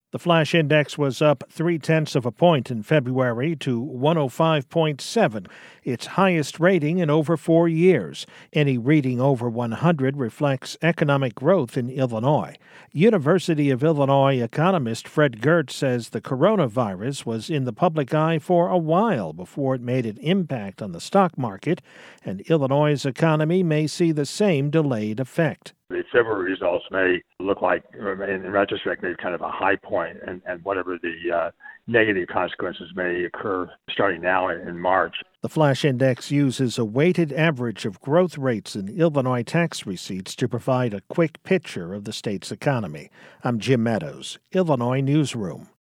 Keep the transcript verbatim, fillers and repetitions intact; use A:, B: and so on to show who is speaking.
A: The flash index was up three-tenths of a point in February to one oh five point seven, its highest rating in over four years. Any reading over one hundred reflects economic growth in Illinois. University of Illinois economist Fred Gertz says the coronavirus was in the public eye for a while before it made an impact on the stock market, and Illinois' economy may see the same delayed effect.
B: The February results may look like, in retrospect, maybe kind of a high point, and, and whatever the uh, negative consequences may occur starting now in, in March.
A: The flash index uses a weighted average of growth rates in Illinois tax receipts to provide a quick picture of the state's economy. I'm Jim Meadows, Illinois Newsroom.